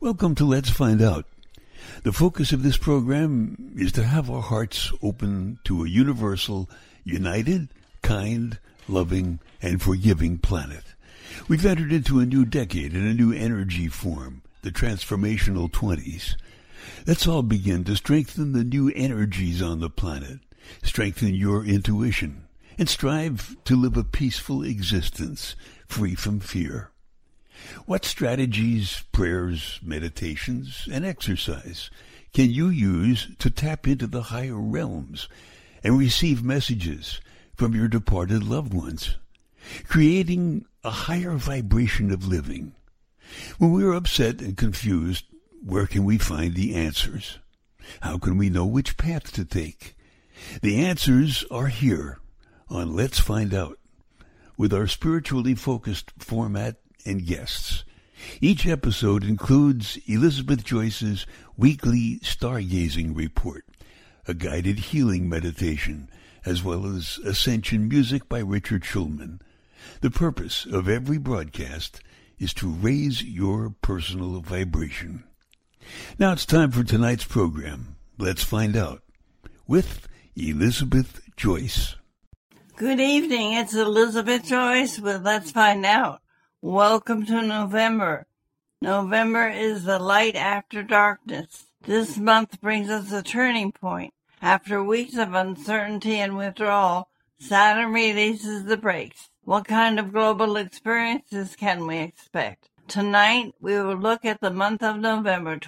Welcome to Let's Find Out. The focus of this program is to have our hearts open to a universal, united, kind, loving, and forgiving planet. We've entered into a new decade and a new energy form, the transformational 20s. Let's all begin to strengthen the new energies on the planet, strengthen your intuition, and strive to live a peaceful existence, free from fear. What strategies, prayers, meditations, and exercise can you use to tap into the higher realms and receive messages from your departed loved ones, creating a higher vibration of living? When we are upset and confused, where can we find the answers? How can we know which path to take? The answers are here on Let's Find Out, with our spiritually focused format and guests. Each episode includes Elizabeth Joyce's weekly stargazing report, a guided healing meditation, as well as ascension music by Richard Schulman. The purpose of every broadcast is to raise your personal vibration. Now it's time for tonight's program, Let's Find Out, with Elizabeth Joyce. Good evening, it's Elizabeth Joyce with Let's Find Out. Welcome to November. November is the light after darkness. This month brings us a turning point. After weeks of uncertainty and withdrawal, Saturn releases the brakes. What kind of global experiences can we expect? Tonight, we will look at the month of November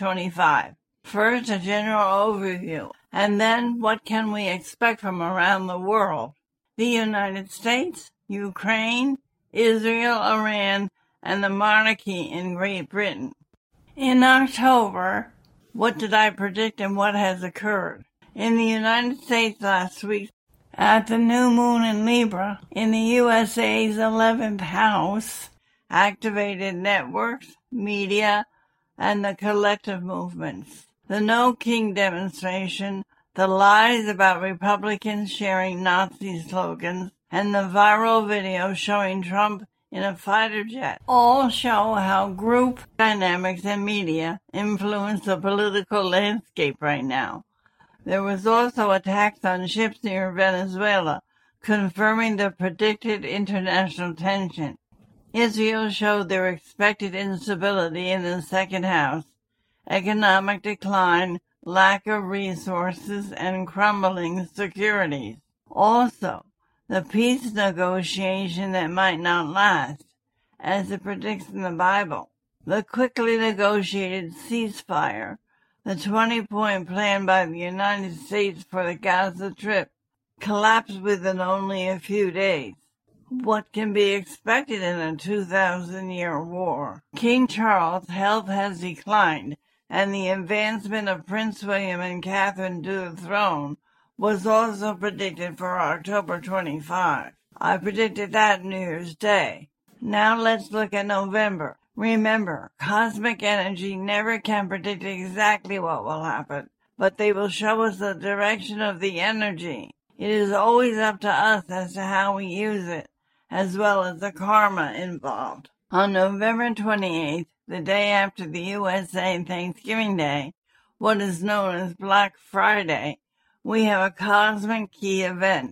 2025. First, a general overview, and then what can we expect from around the world? The United States, Ukraine, Israel, Iran, and the monarchy in Great Britain. In October, what did I predict and what has occurred? In the United States last week, at the new moon in Libra, in the USA's 11th house, activated networks, media, and the collective movements. The No King demonstration, the lies about Republicans sharing Nazi slogans, and the viral video showing Trump in a fighter jet all show how group dynamics and media influence the political landscape right now. There was also attacks on ships near Venezuela, confirming the predicted international tension. Israel showed their expected instability in the second house, economic decline, lack of resources, and crumbling securities. Also, the peace negotiation that might not last, as it predicts in the Bible. The quickly negotiated ceasefire, the 20-point plan by the United States for the Gaza Strip, collapsed within only a few days. What can be expected in a 2,000-year war? King Charles' health has declined, and the advancement of Prince William and Catherine to the throne was also predicted for October 25. I predicted that New Year's Day. Now let's look at November. Remember, cosmic energy never can predict exactly what will happen, but they will show us the direction of the energy. It is always up to us as to how we use it, as well as the karma involved. On November 28th, the day after the USA Thanksgiving Day, what is known as Black Friday, we have a cosmic key event.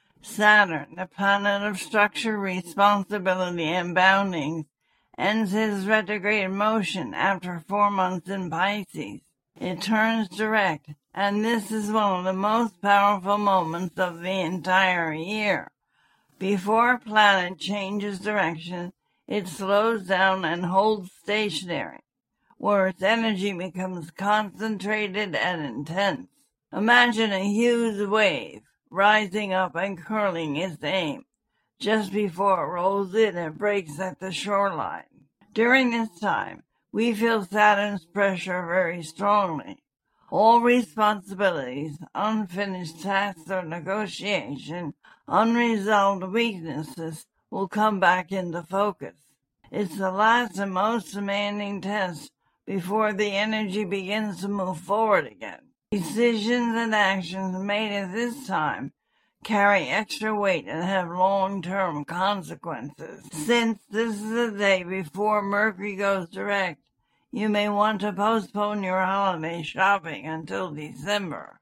Saturn, the planet of structure, responsibility, and boundings, ends his retrograde motion after 4 months in Pisces. It turns direct, and this is one of the most powerful moments of the entire year. Before a planet changes direction, it slows down and holds stationary, where its energy becomes concentrated and intense. Imagine a huge wave rising up and curling its aim. Just before it rolls in, it breaks at the shoreline. During this time, we feel Saturn's pressure very strongly. All responsibilities, unfinished tasks or negotiation, unresolved weaknesses will come back into focus. It's the last and most demanding test before the energy begins to move forward again. Decisions and actions made at this time carry extra weight and have long-term consequences. Since this is the day before Mercury goes direct, you may want to postpone your holiday shopping until December.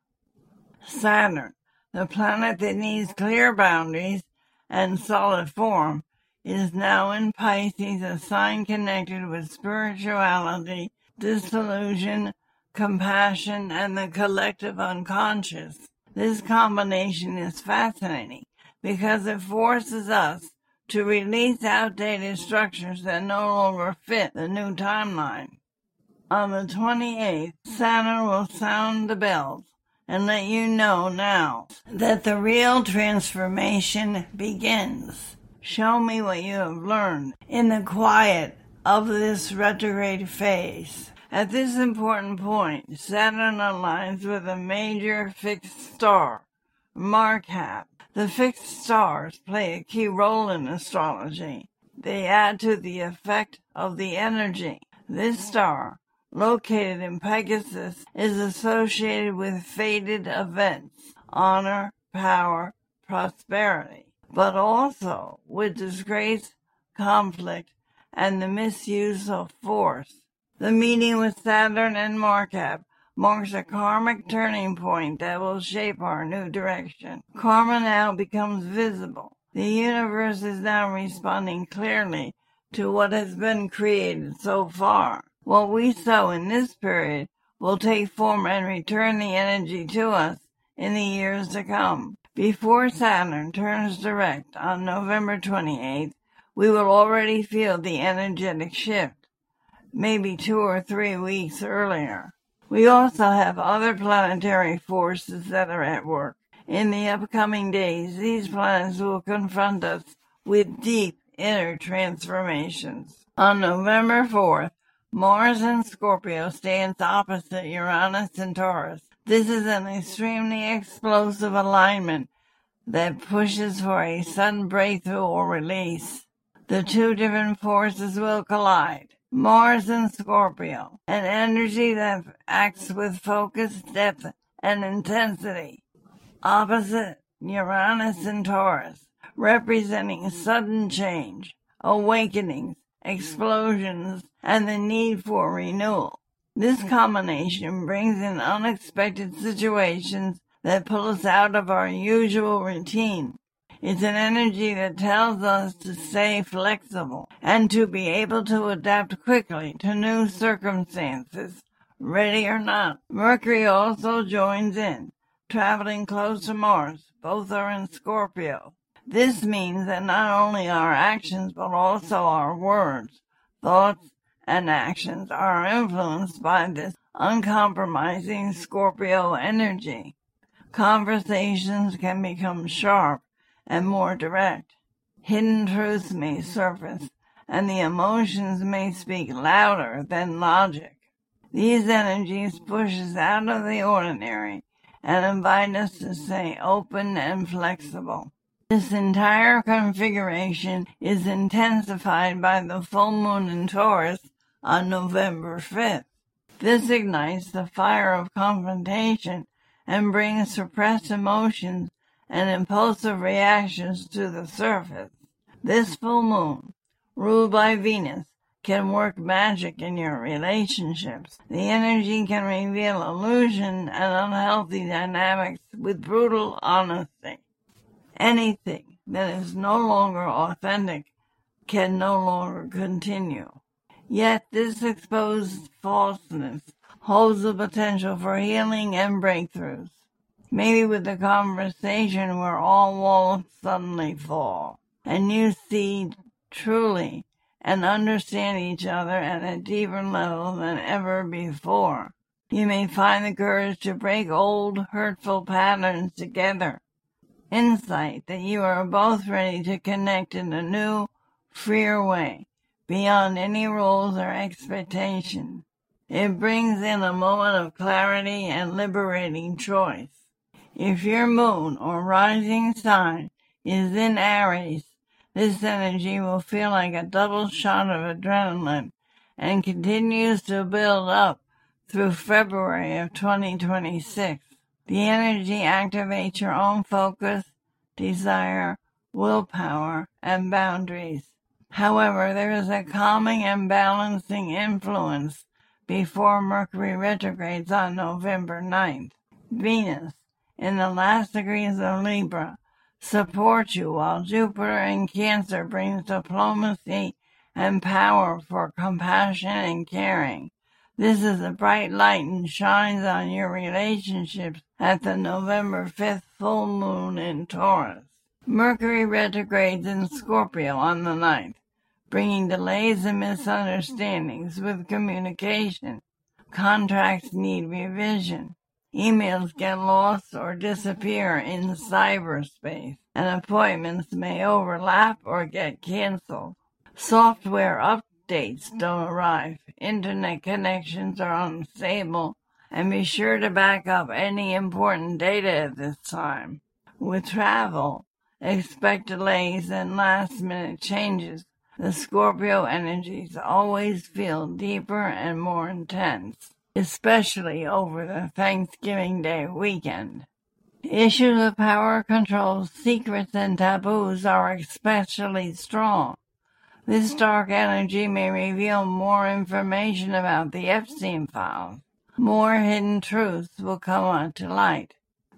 Saturn, the planet that needs clear boundaries and solid form, is now in Pisces, a sign connected with spirituality, disillusion, compassion, and the collective unconscious. This combination is fascinating because it forces us to release outdated structures that no longer fit the new timeline. On the 28th, Saturn will sound the bells and let you know now that the real transformation begins. Show me what you have learned in the quiet of this retrograde phase. At this important point, Saturn aligns with a major fixed star, Markab. The fixed stars play a key role in astrology. They add to the effect of the energy. This star, located in Pegasus, is associated with fated events, honor, power, prosperity, but also with disgrace, conflict, and the misuse of force. The meeting with Saturn and Markab marks a karmic turning point that will shape our new direction. Karma now becomes visible. The universe is now responding clearly to what has been created so far. What we sow in this period will take form and return the energy to us in the years to come. Before Saturn turns direct on November 28th, we will already feel the energetic shift, maybe 2 or 3 weeks earlier. We also have other planetary forces that are at work. In the upcoming days, these planets will confront us with deep inner transformations. On November 4th, Mars in Scorpio stands opposite Uranus and Taurus. This is an extremely explosive alignment that pushes for a sudden breakthrough or release. The two different forces will collide. Mars in Scorpio, an energy that acts with focus, depth, and intensity, opposite Uranus in Taurus, representing sudden change, awakenings, explosions, and the need for renewal. This combination brings in unexpected situations that pull us out of our usual routine. It's an energy that tells us to stay flexible and to be able to adapt quickly to new circumstances, ready or not. Mercury also joins in, traveling close to Mars. Both are in Scorpio. This means that not only our actions, but also our words, thoughts, and actions are influenced by this uncompromising Scorpio energy. Conversations can become sharp and more direct. Hidden truths may surface, and the emotions may speak louder than logic. These energies push us out of the ordinary and invite us to stay open and flexible. This entire configuration is intensified by the full moon in Taurus on November 5th. This ignites the fire of confrontation and brings suppressed emotions and impulsive reactions to the surface. This full moon, ruled by Venus, can work magic in your relationships. The energy can reveal illusion and unhealthy dynamics with brutal honesty. Anything that is no longer authentic can no longer continue. Yet this exposed falseness holds the potential for healing and breakthroughs. Maybe with the conversation where all walls suddenly fall, and you see truly and understand each other at a deeper level than ever before. You may find the courage to break old, hurtful patterns together. Insight that you are both ready to connect in a new, freer way, beyond any rules or expectations. It brings in a moment of clarity and liberating choice. If your moon or rising sign is in Aries, this energy will feel like a double shot of adrenaline and continues to build up through February of 2026. The energy activates your own focus, desire, willpower, and boundaries. However, there is a calming and balancing influence before Mercury retrogrades on November 9th. Venus, in the last degrees of Libra, supports you, while Jupiter in Cancer brings diplomacy and power for compassion and caring. This is a bright light and shines on your relationships at the November 5th full moon in Taurus. Mercury retrogrades in Scorpio on the 9th, bringing delays and misunderstandings with communication. Contracts need revision. Emails get lost or disappear in cyberspace, and appointments may overlap or get canceled. Software updates don't arrive. Internet connections are unstable, and be sure to back up any important data at this time. With travel, expect delays and last-minute changes. The Scorpio energies always feel deeper and more intense, especially over the Thanksgiving Day weekend. Issues of power control, secrets, and taboos are especially strong. This dark energy may reveal more information about the Epstein files. More hidden truths will come to light.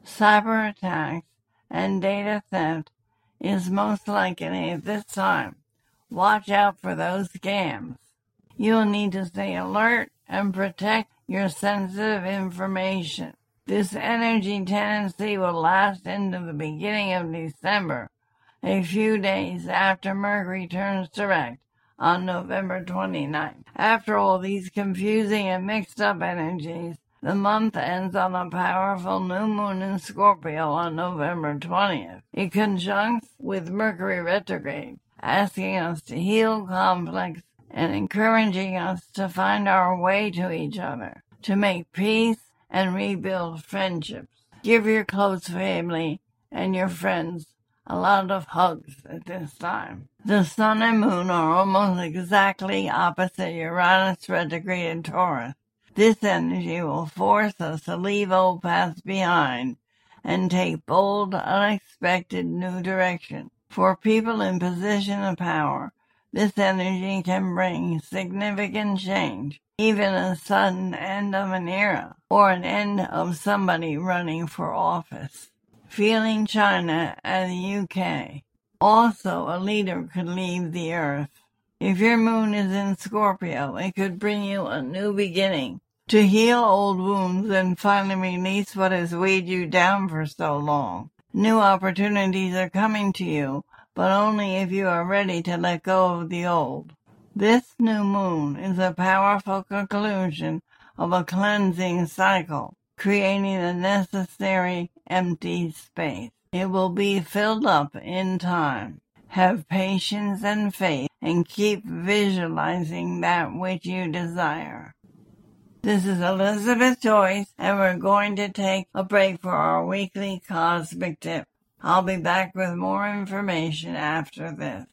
Cyber attacks and data theft is most likely at this time. Watch out for those scams. You'll need to stay alert and protect your sensitive information. This energy tendency will last into the beginning of December, a few days after Mercury turns direct on November 29th. After all these confusing and mixed-up energies, the month ends on a powerful new moon in Scorpio on November 20th. It conjuncts with Mercury retrograde, asking us to heal conflicts and encouraging us to find our way to each other, to make peace and rebuild friendships. Give your close family and your friends a lot of hugs at this time. The sun and moon are almost exactly opposite Uranus retrograde in Taurus. This energy will force us to leave old paths behind and take bold, unexpected new direction. For people in position of power, this energy can bring significant change, even a sudden end of an era or an end of somebody running for office. Feeling China and the UK. Also, a leader could leave the earth. If your moon is in Scorpio, it could bring you a new beginning, to heal old wounds and finally release what has weighed you down for so long. New opportunities are coming to you, but only if you are ready to let go of the old. This new moon is a powerful conclusion of a cleansing cycle, creating the necessary empty space. It will be filled up in time. Have patience and faith and keep visualizing that which you desire. This is Elizabeth Joyce, and we're going to take a break for our weekly Cosmic Tip. I'll be back with more information after this.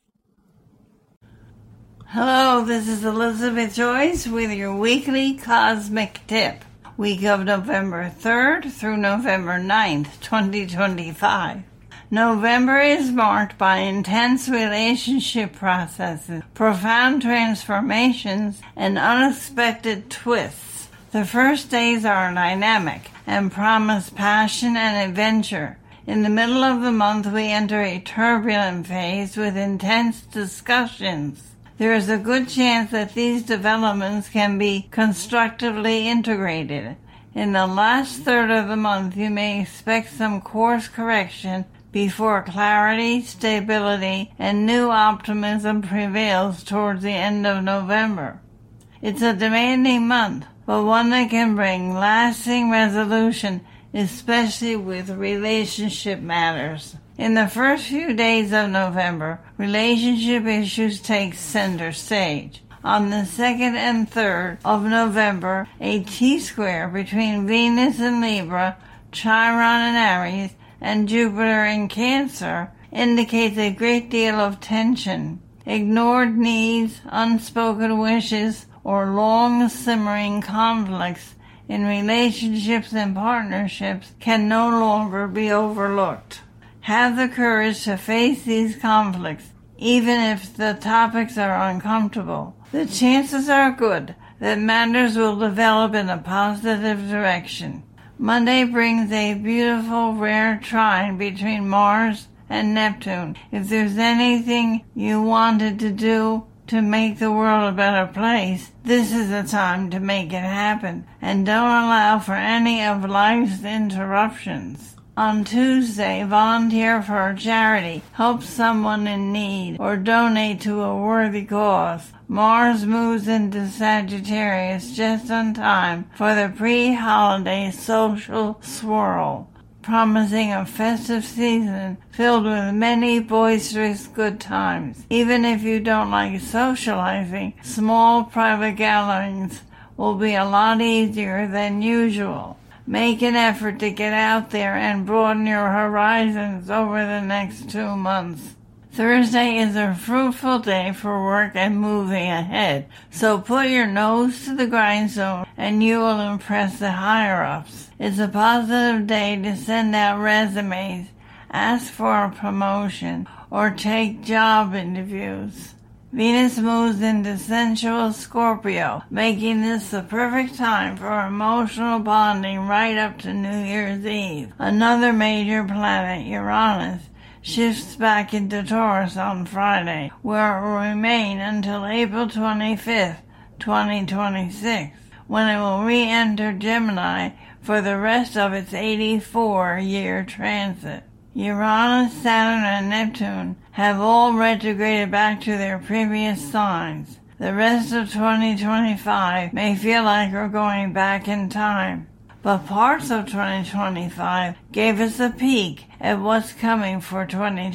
Hello, this is Elizabeth Joyce with your weekly Cosmic Tip. Week of November 3rd through November 9th, 2025. November is marked by intense relationship processes, profound transformations, and unexpected twists. The first days are dynamic and promise passion and adventure. In the middle of the month, we enter a turbulent phase with intense discussions. There is a good chance that these developments can be constructively integrated. In the last third of the month, you may expect some course correction before clarity, stability, and new optimism prevails towards the end of November. It's a demanding month, but one that can bring lasting resolution, especially with relationship matters. In the first few days of November, relationship issues take center stage. On the 2nd and 3rd of November, a T-square between Venus in Libra, Chiron in Aries, and Jupiter in Cancer indicates a great deal of tension. Ignored needs, unspoken wishes, or long-simmering conflicts in relationships and partnerships can no longer be overlooked. Have the courage to face these conflicts, even if the topics are uncomfortable. The chances are good that matters will develop in a positive direction. Monday brings a beautiful, rare trine between Mars and Neptune. If there's anything you wanted to do to make the world a better place, this is the time to make it happen, and don't allow for any of life's interruptions. On Tuesday, volunteer for a charity, help someone in need, or donate to a worthy cause. Mars moves into Sagittarius just on time for the pre-holiday social swirl, promising a festive season filled with many boisterous good times. Even if you don't like socializing, small private gatherings will be a lot easier than usual. Make an effort to get out there and broaden your horizons over the next 2 months. Thursday is a fruitful day for work and moving ahead, so put your nose to the grindstone and you will impress the higher-ups. It's a positive day to send out resumes, ask for a promotion, or take job interviews. Venus moves into sensual Scorpio, making this the perfect time for emotional bonding right up to New Year's Eve. Another major planet, Uranus, shifts back into Taurus on Friday, where it will remain until April 25th, 2026, when it will re-enter Gemini for the rest of its 84-year transit. Uranus, Saturn, and Neptune have all retrograded back to their previous signs. The rest of 2025 may feel like we're going back in time, but parts of 2025 gave us a peek at what's coming for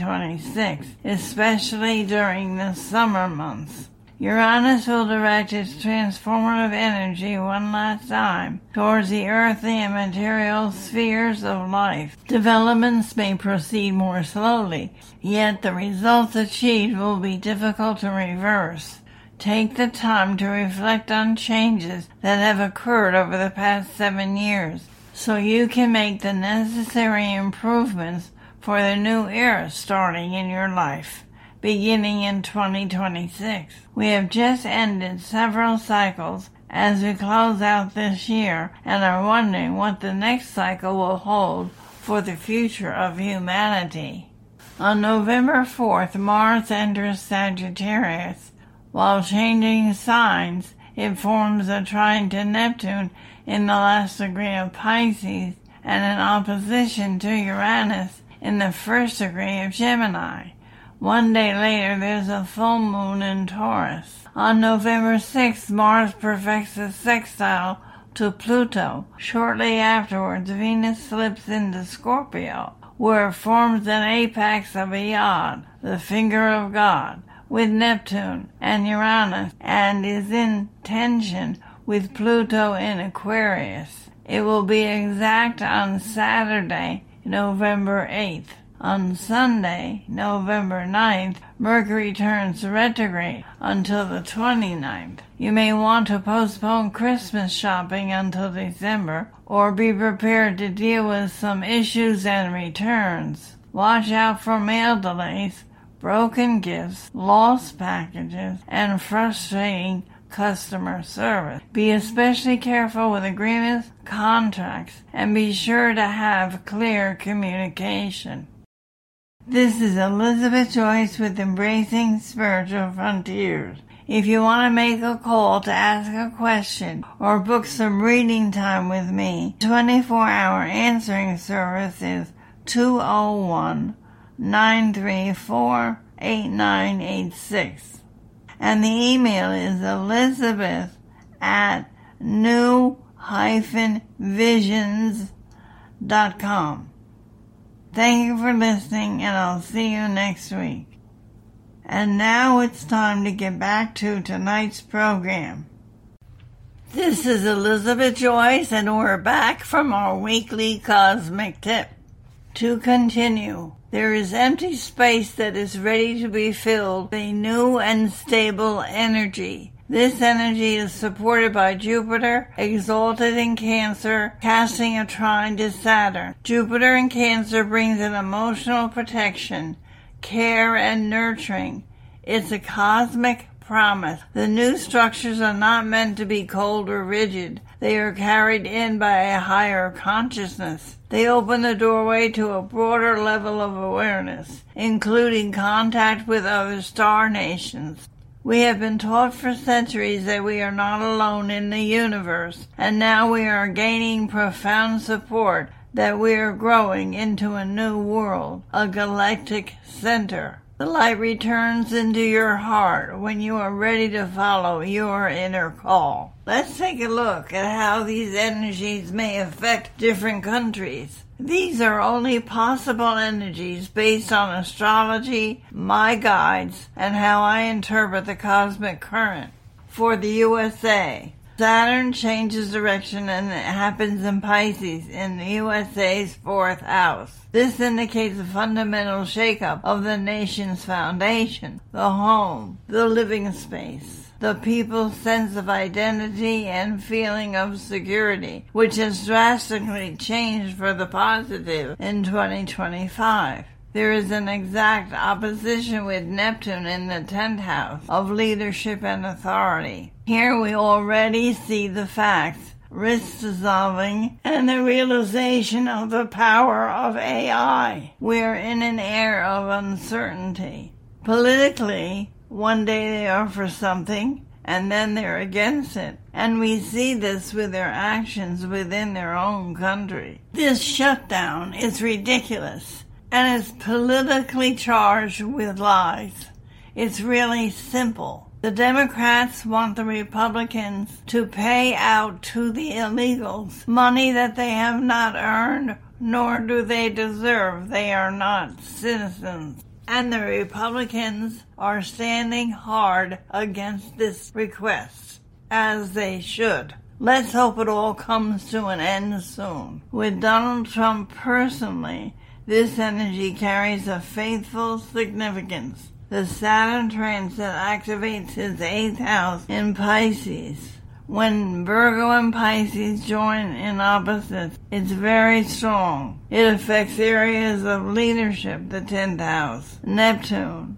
2026, especially during the summer months. Uranus will direct its transformative energy one last time towards the earthly and material spheres of life. Developments may proceed more slowly, yet the results achieved will be difficult to reverse. Take the time to reflect on changes that have occurred over the past 7 years, so you can make the necessary improvements for the new era starting in your life, beginning in 2026. We have just ended several cycles as we close out this year and are wondering what the next cycle will hold for the future of humanity. On November 4th, Mars enters Sagittarius. While changing signs, it forms a trine to Neptune in the last degree of Pisces and an opposition to Uranus in the first degree of Gemini. One day later, there's a full moon in Taurus. On November 6th, Mars perfects a sextile to Pluto. Shortly afterwards, Venus slips into Scorpio, where it forms an apex of a yod, the finger of God, with Neptune and Uranus, and is in tension with Pluto in Aquarius. It will be exact on Saturday, November 8th. On Sunday, November 9th, Mercury turns retrograde until the 29th. You may want to postpone Christmas shopping until December, or be prepared to deal with some issues and returns. Watch out for mail delays, broken gifts, lost packages, and frustrating customer service. Be especially careful with agreements, contracts, and be sure to have clear communication. This is Elizabeth Joyce with Embracing Spiritual Frontiers. If you want to make a call to ask a question or book some reading time with me, 24-hour answering service is 201-934-8986. And the email is elizabeth@new-visions.com. Thank you for listening, and I'll see you next week. And now it's time to get back to tonight's program. This is Elizabeth Joyce, and we're back from our weekly cosmic tip. To continue, there is empty space that is ready to be filled with a new and stable energy. This energy is supported by Jupiter, exalted in Cancer, casting a trine to Saturn. Jupiter in Cancer brings an emotional protection, care, and nurturing. It's a cosmic promise. The new structures are not meant to be cold or rigid. They are carried in by a higher consciousness. They open the doorway to a broader level of awareness, including contact with other star nations. We have been taught for centuries that we are not alone in the universe, and now we are gaining profound support that we are growing into a new world, a galactic center. The light returns into your heart when you are ready to follow your inner call. Let's take a look at how these energies may affect different countries. These are only possible energies based on astrology, my guides, and how I interpret the cosmic current. For the USA, Saturn changes direction and it happens in Pisces in the USA's 4th house. This indicates a fundamental shakeup of the nation's foundation, the home, the living space, the people's sense of identity and feeling of security, which has drastically changed for the positive in 2025. There is an exact opposition with Neptune in the 10th house of leadership and authority. Here we already see the facts, risk dissolving, and the realization of the power of AI. We are in an era of uncertainty. Politically, one day they are for something, and then they're against it. And we see this with their actions within their own country. This shutdown is ridiculous, and it's politically charged with lies. It's really simple. The Democrats want the Republicans to pay out to the illegals money that they have not earned, nor do they deserve. They are not citizens. And the Republicans are standing hard against this request, as they should. Let's hope it all comes to an end soon. With Donald Trump personally, this energy carries a faithful significance. The Saturn transit activates his 8th house in Pisces. When Virgo and Pisces join in opposites, it's very strong. It affects areas of leadership, the 10th house, Neptune,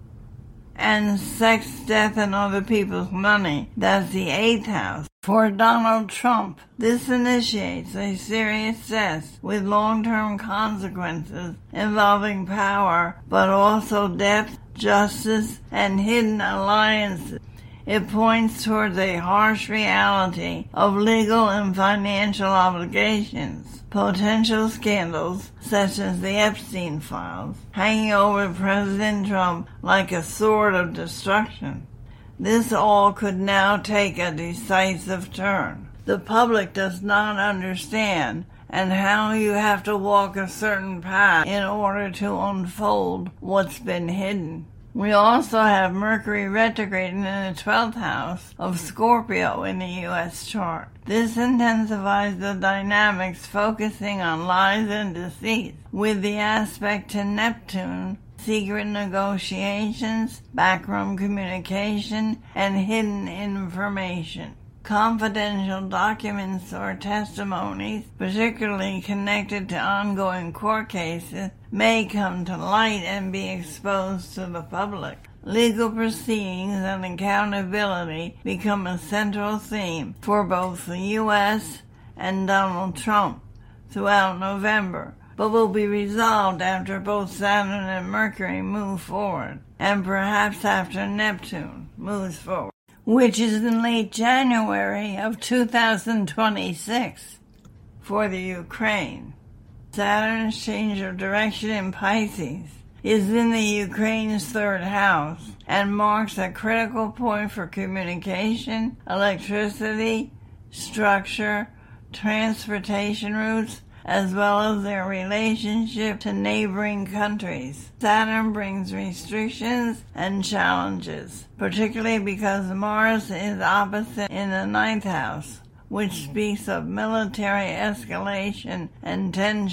and sex, death, and other people's money, that's the 8th house. For Donald Trump, this initiates a serious test with long-term consequences involving power, but also depth, justice, and hidden alliances. It points towards a harsh reality of legal and financial obligations, potential scandals such as the Epstein files, hanging over President Trump like a sword of destruction. This all could now take a decisive turn. The public does not understand and how you have to walk a certain path in order to unfold what's been hidden. We also have Mercury retrograde in the 12th house of Scorpio in the U.S. chart. This intensifies the dynamics focusing on lies and deceit, with the aspect to Neptune, secret negotiations, backroom communication, and hidden information. Confidential documents or testimonies, particularly connected to ongoing court cases, may come to light and be exposed to the public. Legal proceedings and accountability become a central theme for both the U.S. and Donald Trump throughout November, but will be resolved after both Saturn and Mercury move forward, and perhaps after Neptune moves forward, which is in late January of 2026 for the Ukraine. Saturn's change of direction in Pisces is in the Ukraine's 3rd house and marks a critical point for communication, electricity, structure, transportation routes, as well as their relationship to neighboring countries. Saturn brings restrictions and challenges, particularly because Mars is opposite in the 9th house, which speaks of military escalation and tension.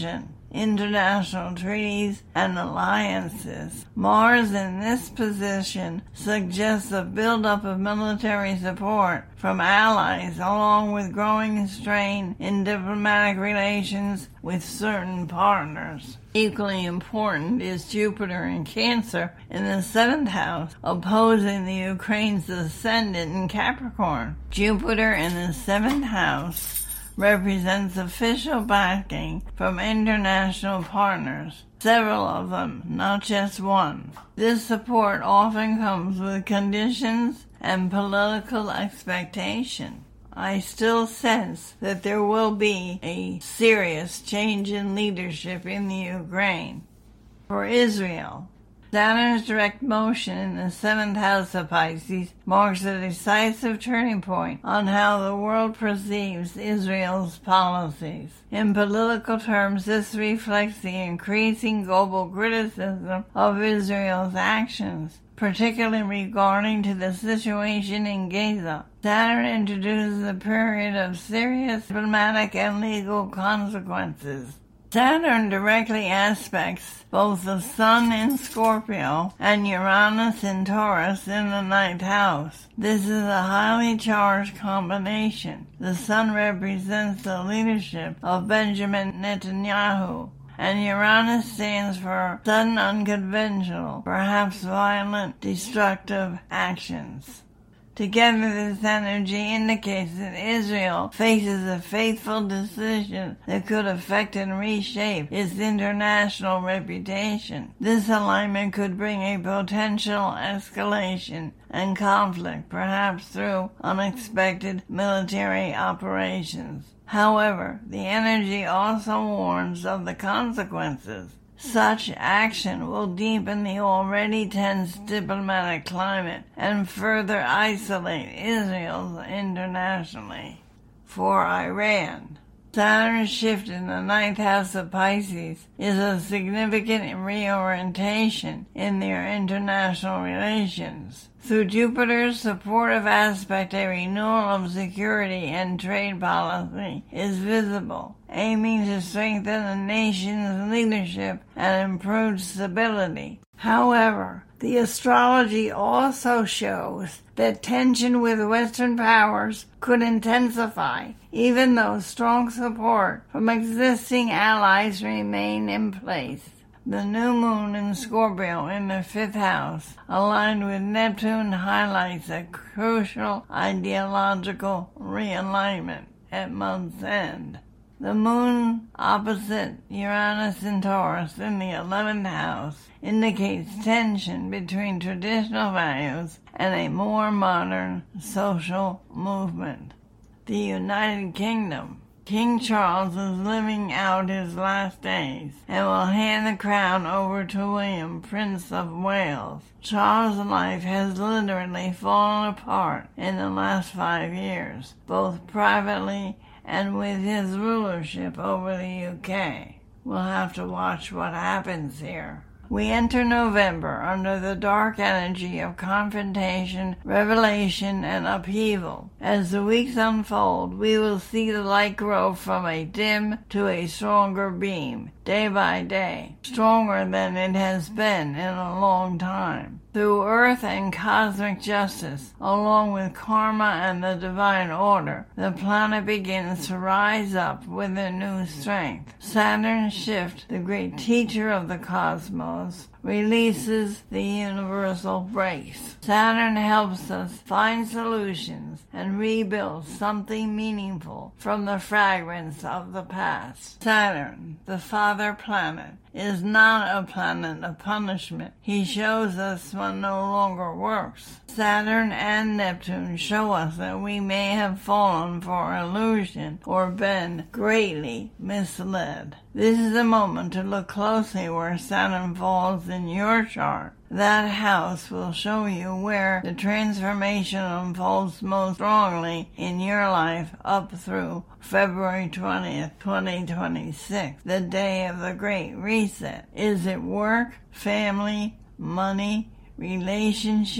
international treaties, and alliances. Mars in this position suggests a buildup of military support from allies, along with growing strain in diplomatic relations with certain partners. Equally important is Jupiter in Cancer in the 7th house, opposing the Ukraine's ascendant in Capricorn. Jupiter in the 7th house represents official backing from international partners, several of them, not just one. This support often comes with conditions and political expectation. I still sense that there will be a serious change in leadership in the Ukraine. For Israel, Saturn's direct motion in the 7th house of Pisces marks a decisive turning point on how the world perceives Israel's policies. In political terms, this reflects the increasing global criticism of Israel's actions, particularly regarding to the situation in Gaza. Saturn introduces a period of serious diplomatic and legal consequences. Saturn directly aspects both the Sun in Scorpio and Uranus in Taurus in the 9th house. This is a highly charged combination. The Sun represents the leadership of Benjamin Netanyahu, and Uranus stands for sudden, unconventional, perhaps violent, destructive actions. Together, this energy indicates that Israel faces a fateful decision that could affect and reshape its international reputation. This alignment could bring a potential escalation and conflict, perhaps through unexpected military operations. However, the energy also warns of the consequences. Such action will deepen the already tense diplomatic climate and further isolate Israel internationally. For Iran, Saturn's shift in the 9th house of Pisces is a significant reorientation in their international relations. Through Jupiter's supportive aspect, a renewal of security and trade policy is visible, aiming to strengthen the nation's leadership and improve stability. However, the astrology also shows that tension with Western powers could intensify, even though strong support from existing allies remain in place. The new moon in Scorpio in the 5th house, aligned with Neptune, highlights a crucial ideological realignment at month's end. The moon opposite Uranus in Taurus in the 11th house indicates tension between traditional values and a more modern social movement. The United Kingdom. King Charles is living out his last days and will hand the crown over to William, Prince of Wales. Charles' life has literally fallen apart in the last 5 years, both privately and with his rulership over the UK. We'll have to watch what happens here. We enter November under the dark energy of confrontation, revelation, and upheaval. As the weeks unfold, we will see the light grow from a dim to a stronger beam, day by day, stronger than it has been in a long time. Through earth and cosmic justice, along with karma and the divine order, the planet begins to rise up with a new strength. Saturn's shift, the great teacher of the cosmos, releases the universal brakes. Saturn helps us find solutions and rebuild something meaningful from the fragments of the past. Saturn, the father planet, is not a planet of punishment. He shows us what no longer works. Saturn and Neptune show us that we may have fallen for illusion or been greatly misled. This is the moment to look closely where Saturn falls in your chart. That house will show you where the transformation unfolds most strongly in your life up through February 20th, 2026, the day of the Great Reset. Is it work, family, money, relationships,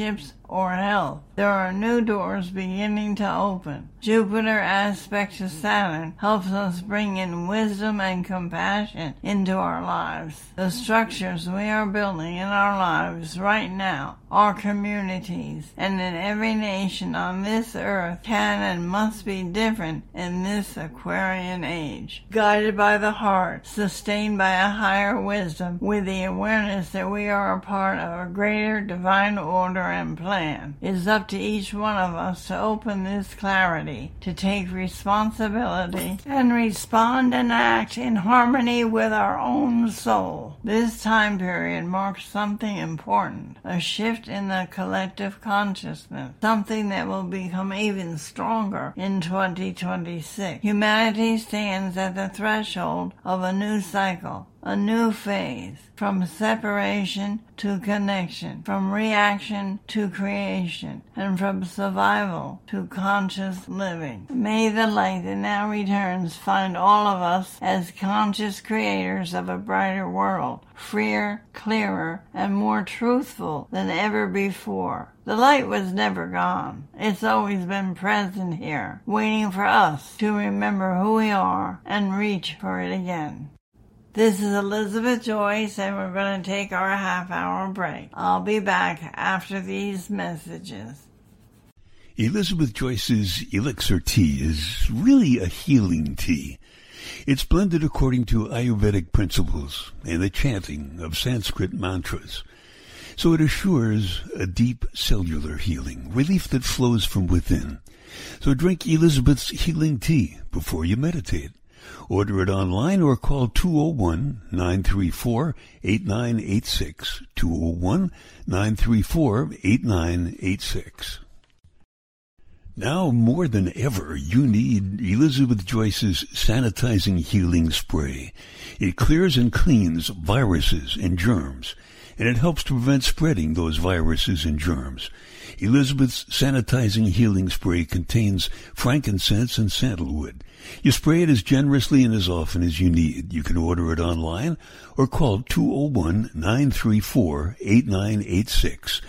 or health. There are new doors beginning to open. Jupiter aspect to Saturn helps us bring in wisdom and compassion into our lives. The structures we are building in our lives right now, our communities, and in every nation on this earth can and must be different in this Aquarian age. Guided by the heart, sustained by a higher wisdom, with the awareness that we are a part of a greater divine order and plan. It is up to each one of us to open this clarity, to take responsibility, and respond and act in harmony with our own soul. This time period marks something important, a shift in the collective consciousness, something that will become even stronger in 2026. Humanity stands at the threshold of a new cycle, a new phase, from separation to connection, from reaction to creation, and from survival to conscious living. May the light that now returns find all of us as conscious creators of a brighter world, freer, clearer, and more truthful than ever before. The light was never gone. It's always been present here, waiting for us to remember who we are and reach for it again. This is Elizabeth Joyce, and we're going to take our half-hour break. I'll be back after these messages. Elizabeth Joyce's Elixir Tea is really a healing tea. It's blended according to Ayurvedic principles and the chanting of Sanskrit mantras. So it assures a deep cellular healing, relief that flows from within. So drink Elizabeth's healing tea before you meditate. Order it online or call 201-934-8986, 201-934-8986. Now more than ever, you need Elizabeth Joyce's Sanitizing Healing Spray. It clears and cleans viruses and germs, and it helps to prevent spreading those viruses and germs. Elizabeth's Sanitizing Healing Spray contains frankincense and sandalwood. You spray it as generously and as often as you need. You can order it online or call 201-934-8986,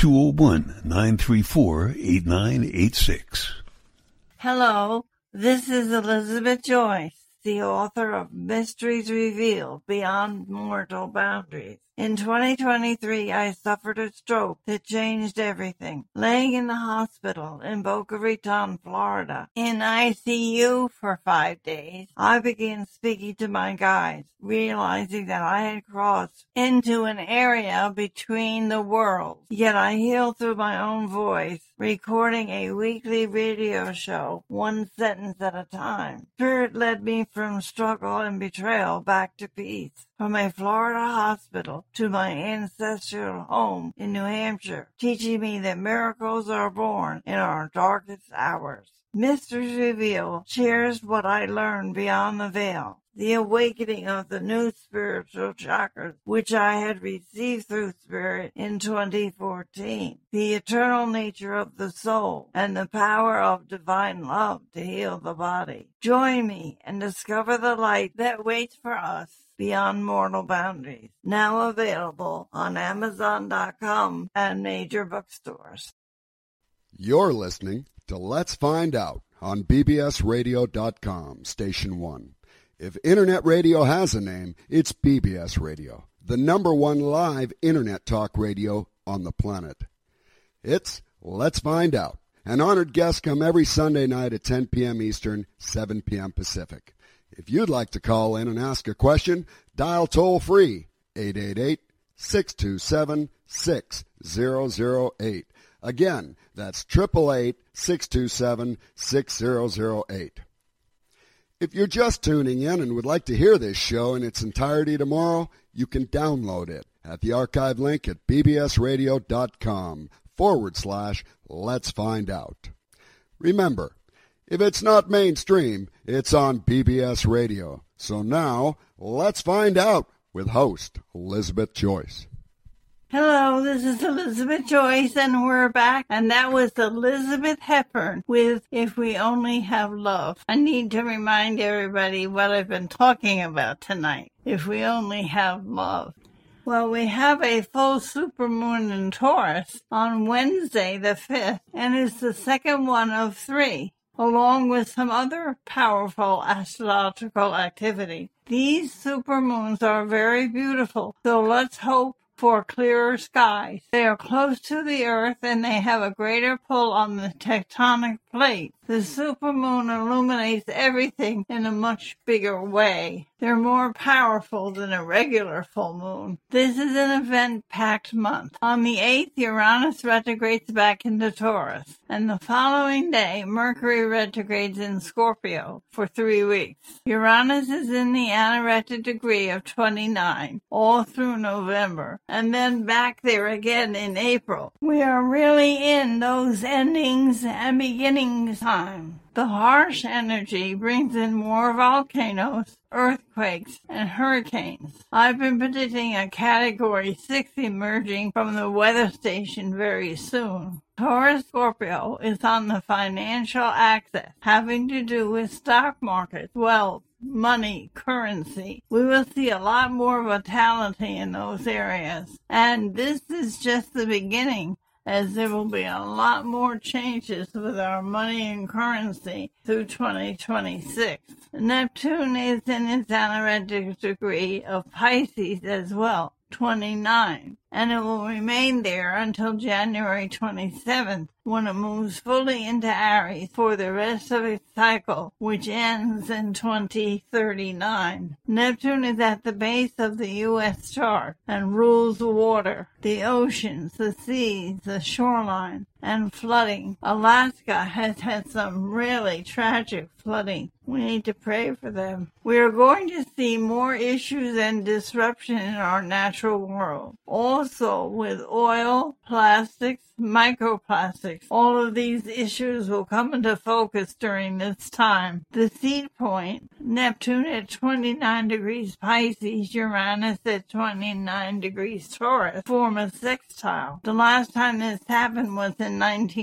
201-934-8986. Hello, this is Elizabeth Joyce, the author of Mysteries Revealed Beyond Mortal Boundaries. In 2023, I suffered a stroke that changed everything. Laying in the hospital in Boca Raton, Florida, in ICU for 5 days, I began speaking to my guides, realizing that I had crossed into an area between the worlds. Yet I healed through my own voice, recording a weekly radio show, one sentence at a time. Spirit led me from struggle and betrayal back to peace. From a Florida hospital to my ancestral home in New Hampshire, teaching me that miracles are born in our darkest hours. Mysteries Revealed shares what I learned beyond the veil, the awakening of the new spiritual chakras, which I had received through Spirit in 2014, the eternal nature of the soul, and the power of divine love to heal the body. Join me and discover the light that waits for us beyond mortal boundaries. Now available on Amazon.com and major bookstores. You're listening to Let's Find Out on bbsradio.com, Station 1. If Internet radio has a name, it's BBS Radio, the #1 live Internet talk radio on the planet. It's Let's Find Out. An honored guest come every Sunday night at 10 p.m. Eastern, 7 p.m. Pacific. If you'd like to call in and ask a question, dial toll-free 888-627-6008. Again, that's 888-627-6008. If you're just tuning in and would like to hear this show in its entirety tomorrow, you can download it at the archive link at bbsradio.com/Let's Find Out. Remember, if it's not mainstream, it's on BBS Radio. So now, let's find out with host Elizabeth Joyce. Hello, this is Elizabeth Joyce, and we're back. And that was Elizabeth Hepburn with If We Only Have Love. I need to remind everybody what I've been talking about tonight. If we only have love. Well, we have a full supermoon in Taurus on Wednesday the 5th, and it's the second one of 3, along with some other powerful astrological activity. These supermoons are very beautiful, so let's hope for clearer skies. They are close to the Earth and they have a greater pull on the tectonic plate. The supermoon illuminates everything in a much bigger way. They're more powerful than a regular full moon. This is an event-packed month. On the 8th, Uranus retrogrades back into Taurus, and the following day, Mercury retrogrades in Scorpio for 3 weeks. Uranus is in the anaretic degree of 29 all through November, and then back there again in April. We are really in those endings and beginnings time. The harsh energy brings in more volcanoes, earthquakes, and hurricanes. I've been predicting a Category 6 emerging from the weather station very soon. Taurus Scorpio is on the financial axis, having to do with stock markets, wealth, money, currency. We will see a lot more vitality in those areas. And this is just the beginning, as there will be a lot more changes with our money and currency through 2026. Neptune is in its anaretic degree of Pisces as well, 29, and it will remain there until January 27th, when it moves fully into Aries for the rest of its cycle, which ends in 2039. Neptune is at the base of the U.S. chart and rules water, the oceans, the seas, the shoreline, and flooding. Alaska has had some really tragic flooding. We need to pray for them. We are going to see more issues and disruption in our natural world. Also with oil, plastics, microplastics. All of these issues will come into focus during this time. The seed point, Neptune at 29 degrees Pisces, Uranus at 29 degrees Taurus, form a sextile. The last time this happened was in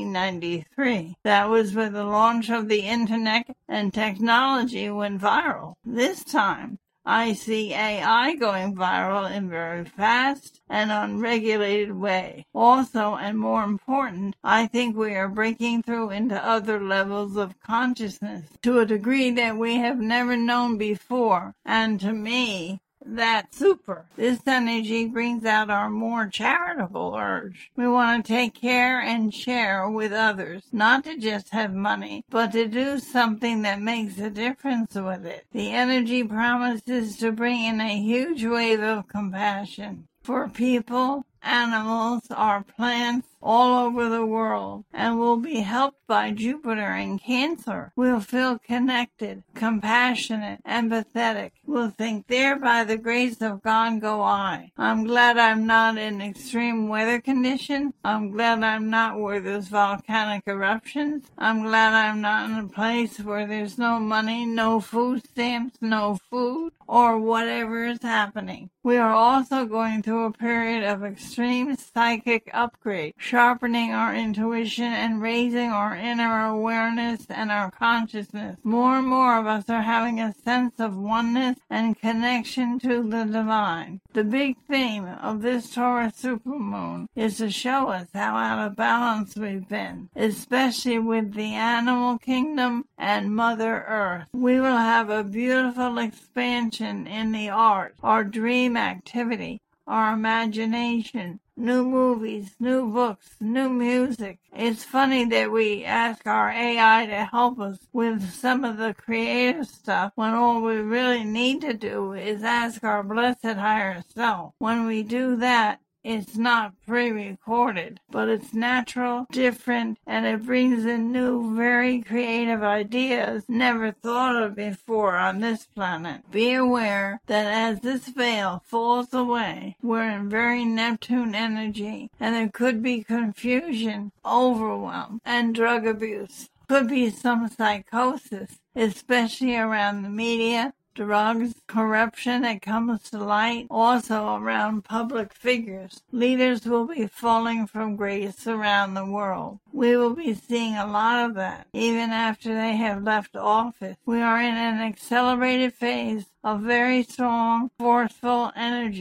1993. That was with the launch of the internet and technology went viral. This time, I see AI going viral in a very fast and unregulated way. Also, and more important, I think we are breaking through into other levels of consciousness to a degree that we have never known before. And to me, that's super. This energy brings out our more charitable urge. We want to take care and share with others, not to just have money, but to do something that makes a difference with it. The energy promises to bring in a huge wave of compassion for people, animals, our plants all over the world, and will be helped by Jupiter in Cancer. We'll feel connected, compassionate, empathetic. We'll think, there by the grace of God go I. I'm glad I'm not in extreme weather conditions. I'm glad I'm not where there's volcanic eruptions. I'm glad I'm not in a place where there's no money, no food stamps, no food, or whatever is happening. We are also going through a period of extreme psychic upgrade, sharpening our intuition and raising our inner awareness and our consciousness. More and more of us are having a sense of oneness and connection to the divine. The big theme of this Taurus supermoon is to show us how out of balance we've been, especially with the animal kingdom and Mother Earth. We will have a beautiful expansion in the arts, our dream activity, our imagination, new movies, new books, new music. It's funny that we ask our AI to help us with some of the creative stuff when all we really need to do is ask our blessed higher self. When we do that, it's not pre-recorded, but it's natural, different, and it brings in new, very creative ideas never thought of before on this planet. Be aware that as this veil falls away, we're in very Neptune energy, and there could be confusion, overwhelm, and drug abuse. Could be some psychosis, especially around the media, drugs, corruption that comes to light, also around public figures. Leaders will be falling from grace around the world. We will be seeing a lot of that, even after they have left office. We are in an accelerated phase of very strong, forceful energy.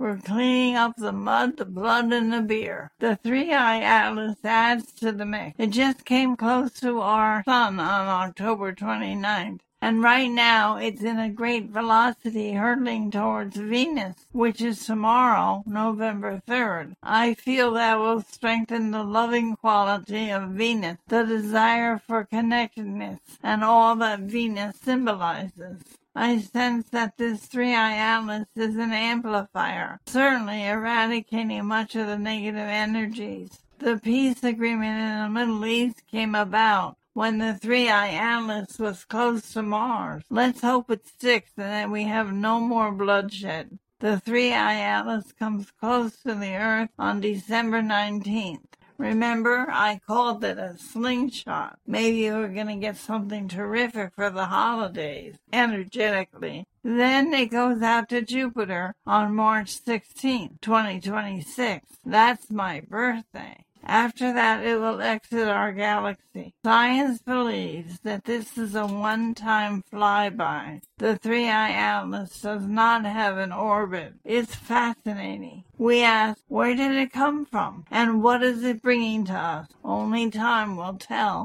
We're cleaning up the mud, the blood, and the beer. The 3-Eye Atlas adds to the mix. It just came close to our sun on October 29th. And right now, it's in a great velocity hurtling towards Venus, which is tomorrow, November 3rd. I feel that will strengthen the loving quality of Venus, the desire for connectedness, and all that Venus symbolizes. I sense that this 3-Eye Atlas is an amplifier, certainly eradicating much of the negative energies. The peace agreement in the Middle East came about when the 3-Eye Atlas was close to Mars. Let's hope it sticks and that we have no more bloodshed. The 3-Eye Atlas comes close to the Earth on December 19th. Remember, I called it a slingshot. Maybe we're going to get something terrific for the holidays, energetically. Then it goes out to Jupiter on March 16th, 2026. That's my birthday. After that, it will exit our galaxy. Science believes that this is a one-time flyby. The 3-Eye Atlas does not have an orbit. It's fascinating. We ask, where did it come from? And what is it bringing to us? Only time will tell.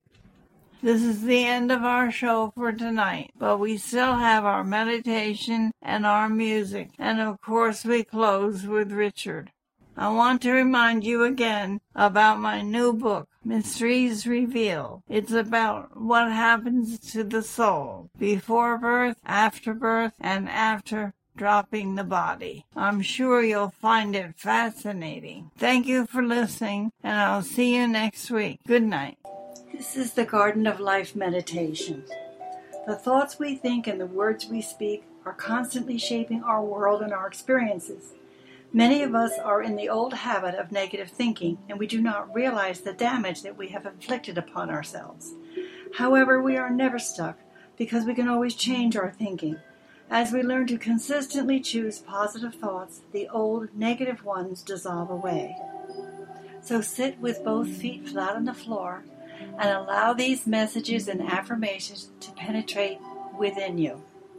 This is the end of our show for tonight, but we still have our meditation and our music. And of course, we close with Richard. I want to remind you again about my new book, Mysteries Revealed. It's about what happens to the soul before birth, and after dropping the body. I'm sure you'll find it fascinating. Thank you for listening, and I'll see you next week. Good night. This is the Garden of Life meditation. The thoughts we think and the words we speak are constantly shaping our world and our experiences. Many of us are in the old habit of negative thinking, and we do not realize the damage that we have inflicted upon ourselves. However, we are never stuck, because we can always change our thinking. As we learn to consistently choose positive thoughts, the old negative ones dissolve away. So sit with both feet flat on the floor, and allow these messages and affirmations to penetrate within you.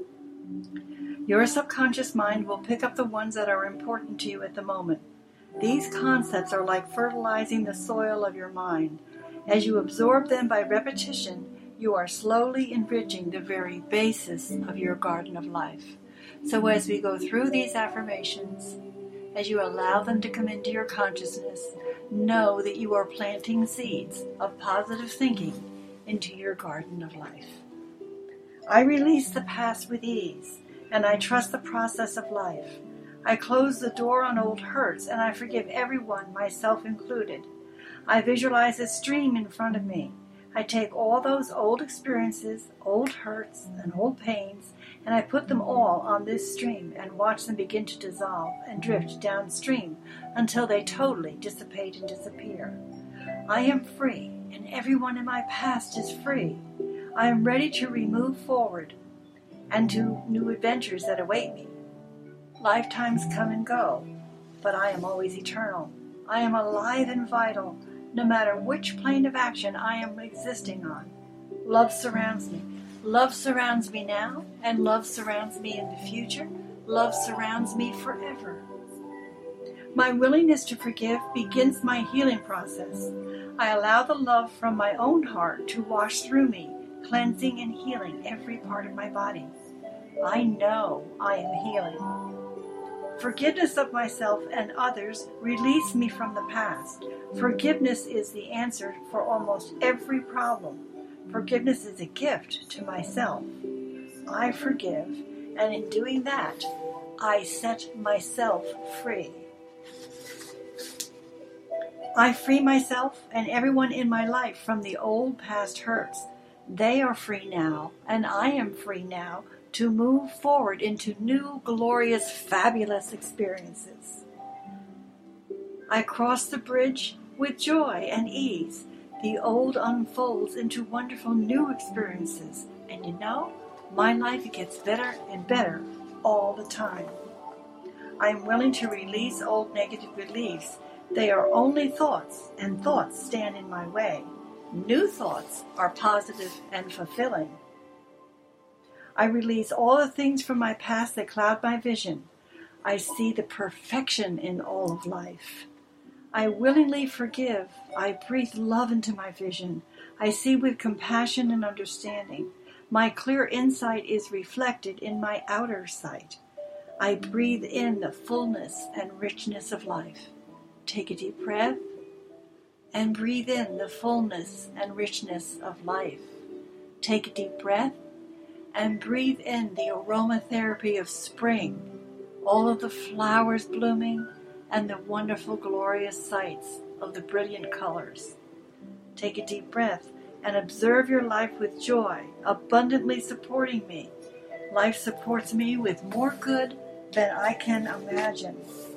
Your subconscious mind will pick up the ones that are important to you at the moment. These concepts are like fertilizing the soil of your mind. As you absorb them by repetition, you are slowly enriching the very basis of your garden of life. So as we go through these affirmations, as you allow them to come into your consciousness, know that you are planting seeds of positive thinking into your garden of life. I release the past with ease, and I trust the process of life. I close the door on old hurts, and I forgive everyone, myself included. I visualize a stream in front of me. I take all those old experiences, old hurts, and old pains, and I put them all on this stream and watch them begin to dissolve and drift downstream until they totally dissipate and disappear. I am free, and everyone in my past is free. I am ready to move forward and to new adventures that await me. Lifetimes come and go, but I am always eternal. I am alive and vital, no matter which plane of action I am existing on. Love surrounds me. Love surrounds me now, and love surrounds me in the future. Love surrounds me forever. My willingness to forgive begins my healing process. I allow the love from my own heart to wash through me, cleansing and healing every part of my body. I know I am healing. Forgiveness of myself and others release me from the past. Forgiveness is the answer for almost every problem. Forgiveness is a gift to myself. I forgive, and in doing that, I set myself free. I free myself and everyone in my life from the old past hurts. They are free now, and I am free now to move forward into new, glorious, fabulous experiences. I cross the bridge with joy and ease. The old unfolds into wonderful new experiences. And you know, my life gets better and better all the time. I am willing to release old negative beliefs. They are only thoughts, and thoughts stand in my way. New thoughts are positive and fulfilling. I release all the things from my past that cloud my vision. I see the perfection in all of life. I willingly forgive. I breathe love into my vision. I see with compassion and understanding. My clear insight is reflected in my outer sight. I breathe in the fullness and richness of life. Take a deep breath and breathe in the fullness and richness of life. Take a deep breath and breathe in the aromatherapy of spring, all of the flowers blooming, and the wonderful, glorious sights of the brilliant colors. Take a deep breath and observe your life with joy, abundantly supporting me. Life supports me with more good than I can imagine.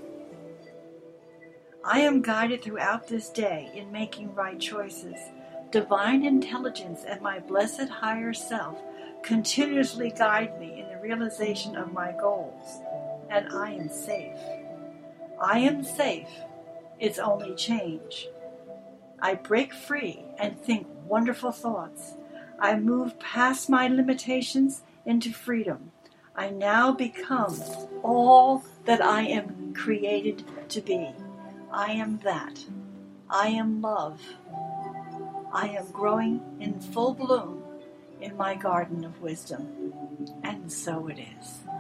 I am guided throughout this day in making right choices. Divine intelligence and my blessed higher self continuously guide me in the realization of my goals, and I am safe. I am safe. It's only change. I break free and think wonderful thoughts. I move past my limitations into freedom. I now become all that I am created to be. I am that. I am love. I am growing in full bloom in my garden of wisdom. And so it is.